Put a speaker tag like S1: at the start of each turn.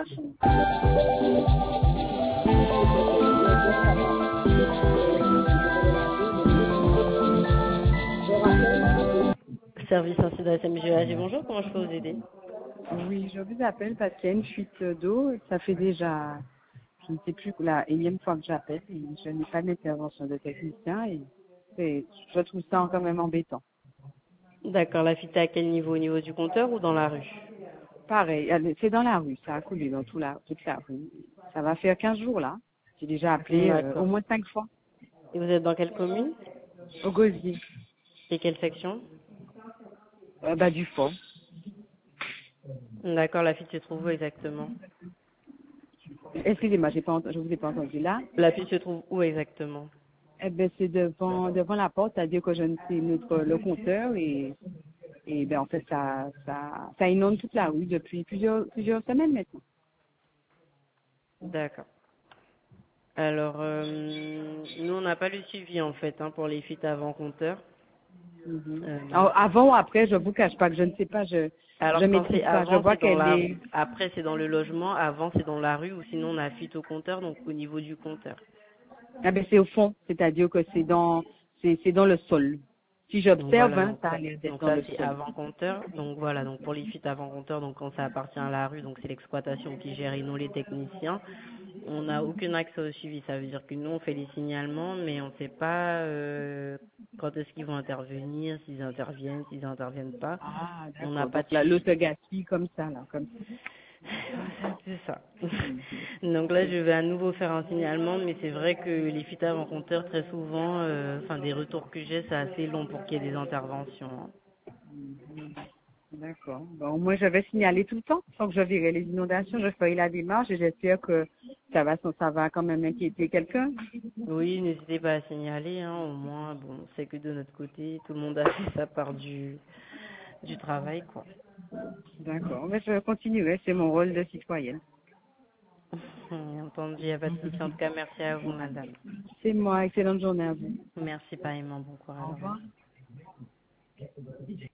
S1: Service ainsi de la SMGAG, bonjour, comment je peux vous aider?
S2: Oui, je vous appelle parce qu'il y a une fuite d'eau. Ça fait déjà, je ne sais plus, la énième fois que j'appelle et je n'ai pas d'intervention de technicien et je trouve ça quand même embêtant.
S1: D'accord, la fuite est à quel niveau? Au niveau du compteur ou dans la rue?
S2: Pareil, c'est dans la rue, ça a coulé dans toute la rue. Ça va faire 15 jours là. J'ai déjà appelé au
S1: D'accord.
S2: moins 5 fois
S1: Et vous êtes dans quelle commune?
S2: au gosier,
S1: Et quelle section?
S2: du fond.
S1: D'accord, la fuite se trouve où exactement?
S2: Excusez-moi, je vous ai pas entendu là.
S1: La fuite se trouve où exactement?
S2: Eh ben, c'est devant la porte, c'est-à-dire que je ne sais le compteur et ben en fait ça inonde toute la rue depuis plusieurs semaines maintenant.
S1: D'accord. Alors, nous, on n'a pas le suivi en fait pour les fuites avant compteur.
S2: Mhm.
S1: Euh,
S2: Alors, avant ou après, je vous cache pas que je ne sais pas, je
S1: alors, quand
S2: maîtrise
S1: c'est
S2: pas. Je
S1: avant,
S2: vois
S1: c'est dans
S2: qu'elle
S1: la
S2: est
S1: rue. Après, c'est dans le logement. Avant, c'est dans la rue ou sinon, on a fuite au compteur, donc au niveau du compteur.
S2: ah ben c'est au fond, c'est-à-dire que c'est dans le sol. Si
S1: Donc
S2: j'observe,
S1: voilà,
S2: hein, ça a l'air d'être
S1: donc
S2: dans
S1: ça
S2: le
S1: c'est
S2: sol.
S1: avant compteur. Donc voilà, donc pour les fuites avant compteur, donc quand ça appartient à la rue, donc c'est l'exploitation qui gère et non les techniciens. On n'a aucun accès au suivi. Ça veut dire que nous on fait les signalements, mais on ne sait pas quand est-ce qu'ils vont intervenir, s'ils interviennent pas.
S2: Ah
S1: On n'a
S2: d'accord.
S1: pas
S2: Donc
S1: de
S2: là, l'eau
S1: suivi.
S2: se gaspille comme ça là, comme ça.
S1: C'est ça.
S2: Mhm.
S1: Donc là, je vais à nouveau faire un signalement, mais c'est vrai que les fuites avant compteur, très souvent, des retours que j'ai, c'est assez long pour qu'il y ait des interventions, hein.
S2: D'accord. Bon, moi, je vais signaler tout le temps. Tant que je verrai les inondations, je ferai la démarche et j'espère que ça va quand même inquiéter quelqu'un.
S1: Oui, n'hésitez pas à signaler, hein, au moins, bon, c'est que de notre côté, tout le monde a fait sa part du travail, quoi.
S2: D'accord. Mais je continuerai. C'est mon rôle de citoyenne.
S1: Entendu, il n'y a pas de souci. En tout cas, merci à vous, madame.
S2: C'est moi. Excellente journée à vous.
S1: Merci pareillement, bon courage,
S2: Au
S1: au revoir.
S2: revoir.